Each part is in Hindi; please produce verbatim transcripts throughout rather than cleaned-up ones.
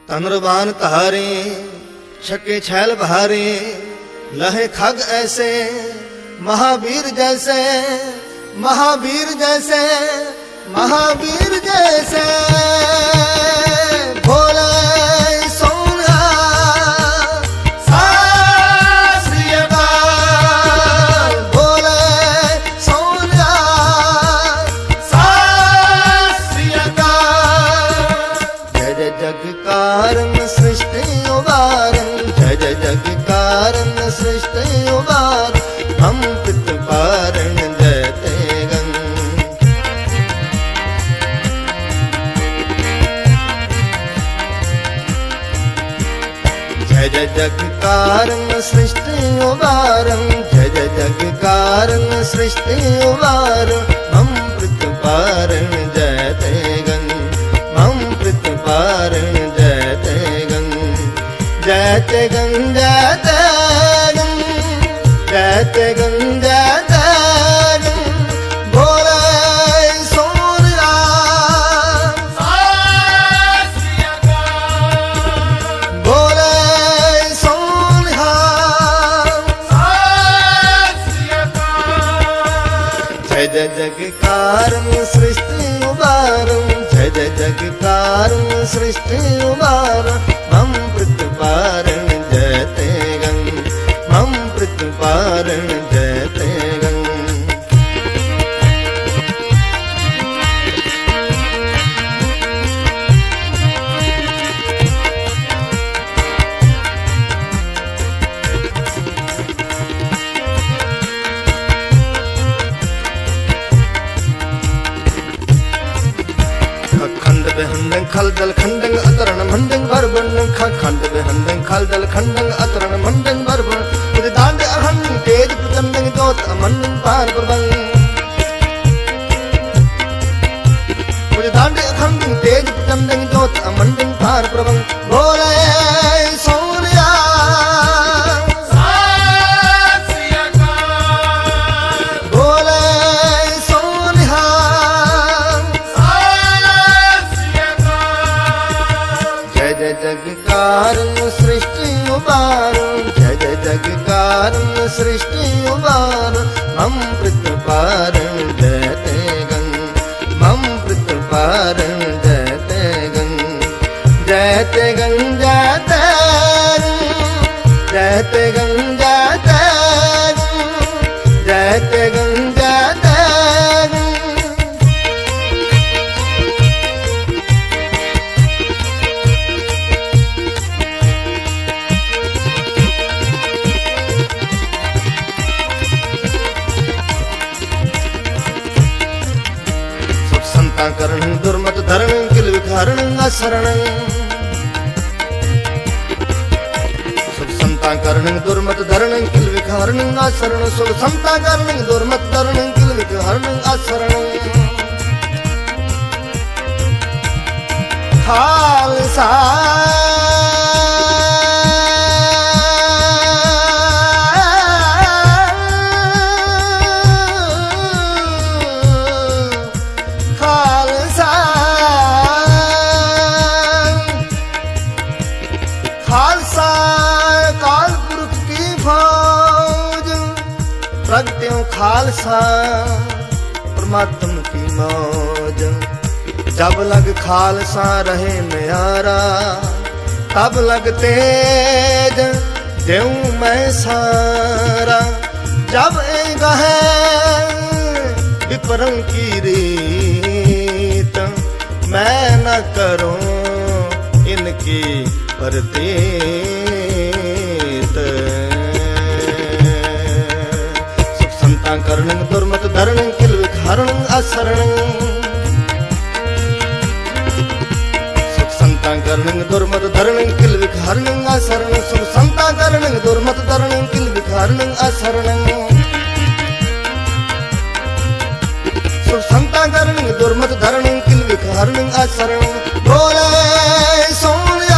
तनुर्बान तहारे छके छैल बहारे लहे खग ऐसे महावीर जैसे महावीर जैसे महावीर जैसे भोले सोना सासरिया भोले सोना सासरिया जय जय जग कारण सृष्टि उबारन जय जय जग कारण सृष्टि उबार हम पित पारण जयते गं जय जय जग कारण सृष्टि उबारं जय जय जग कारण सृष्टि उबार हम पित पारण जयते गं हम पित पारण जयते गं जयते गं जयते गं जयते गं जयते गं भोले सोनिया सासरिया भोले सोनिया सासरिया जय जय जग कारण सृष्टि उबारं जय जय जग कारण सृष्टि उबार हम पित पारण जयते गं हम पित पारण जयते गं खंड बेहंदं खल दल खंडं अतरण मंडं भरबन खंड बेहंदं खल दल खंडं अतरण मंडं भरबन उद दांड अहन तेज प्रचंडं जोत अमंडं पार प्रबंग उद दांड अहन तेज प्रचंडं जोत अमंडं पार प्रबंग भोले सोनिया सासरिया भोले सोनिया जय जय जग कारण सृष्टि उबार जय जय जग कारण सृष्टि उबार हम पित पारण जयते गं हम पित पारण जयते गं जयते गं जयते जयते गं जयते जयते गं जयते करण दुर्मत धरण किल विकारण असरण सुख संता करण दुर्मत धरण किल विकारण असरण सुख संता करण दुर्मत धरण किल विकारण असरण खालसा प्रगट्यों खालसा परमात्म की मौज जब लग खालसा रहे न्यारा तब लग तेज देऊं मैं सारा जब ए गहे विपरम की रीत मैं न करूं इनकी परतीत करण दुर्मत धरण किल विकारण असरण सुख संता करण दुर्मत धरण किल विकारण असरण सुख संता करण दुर्मत धरण किल विकारण असरण सुख संता करण दुर्मत धरण किल विकारण असरण भोले सोनिया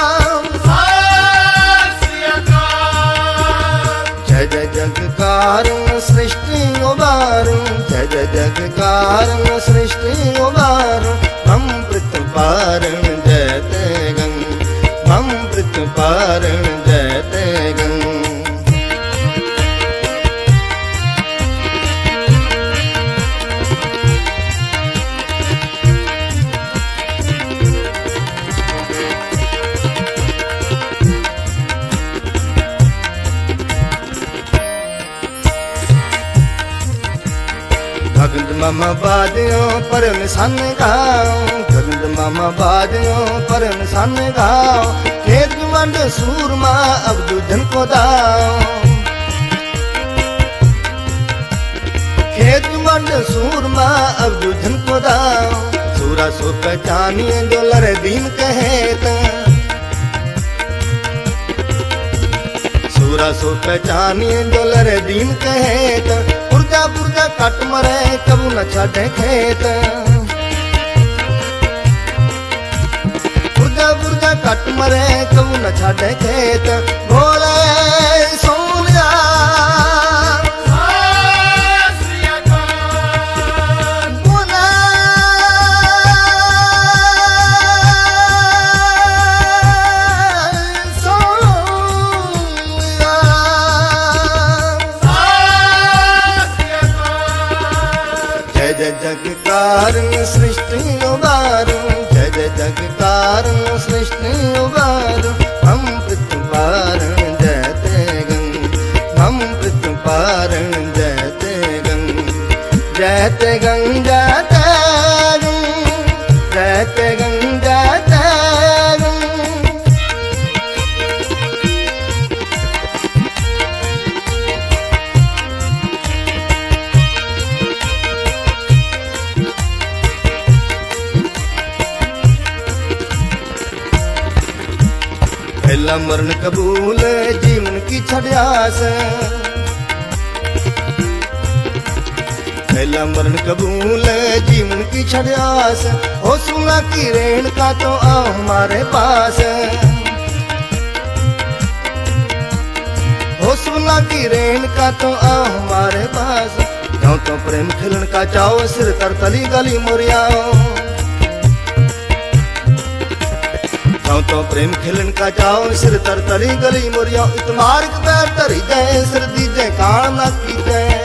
जग कारण कारण सृष्टि उबारो, जय जय जग कारण सृष्टि उबारो। मम प्रतिपारण जयते गंग, मम प्रतिपारण जयते गंग। गगन मामा बादियो परम सन गाओ, गगन मामा बादियो परम सन गाओ। खेत मंड सूरमा अब्दु धन को दाओ, खेत मंड सूरमा अब्दु धन को दाओ। सूरा सो पहचानिए जो लरे दीन कहेत, सूरा सो पहचानिए जो लरे दीन कहेत। पुरजा पुरजा कट मरे कबू न छाड़े खेत, पुरजा पुरजा कट मरे कबू न छाड़े खेत। बोले सोनिया जग कारण सृष्टि उबारो, जय जय जग कारण सृष्टि उबारो। हम प्रतिपारण जयते गंग, हम प्रतिपारण जयते गंग। जयते गंग जयते गंग, जयते गंग जयते गंग। पहला मरण कबूल जीवन की छड़ियास, पहला मरण कबूल जीवन की छड़ियास। हो सुना की रेण का तो आओ हमारे पास, हो सुना की रेण का तो आओ हमारे पास। जाओ तो प्रेम खिलन का चाओ सिर तर तली गली मोरियाओ, तो प्रेम खिलन का जाओ सिर तर तली गली मोरिया। इतमार के पैर तरी जाए सिर दीजे कान न की जाए,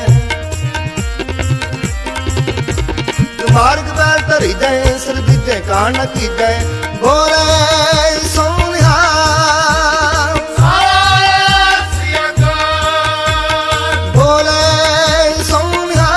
इतमार के पैर तरी जाए सिर दीजे कान न की जाए। बोले सोनिया बोले सोनिया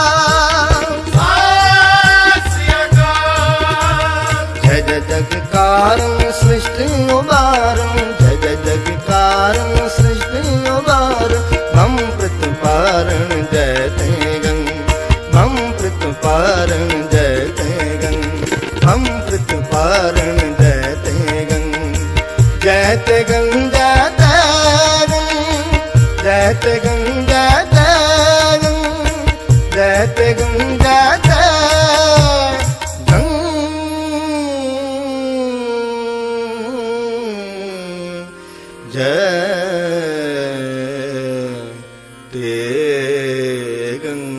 जय जय जग कारण सृष्टि उबारो, जय जय जग कारण सृष्टि उबारो। मम प्रतिपारण जयते गंग, मम प्रतिपारण जयते गंग, मम प्रतिपारण जयते गंग। जयते गंग जयते गंग, जयते गंग जयते गंग, जयते गंग जयते जय ते गंग।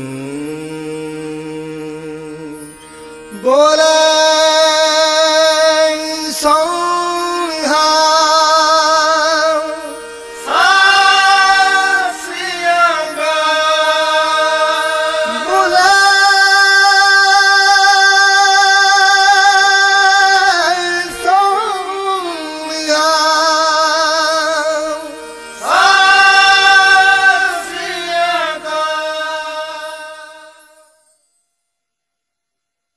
बोले सोनिया बोले सोनिया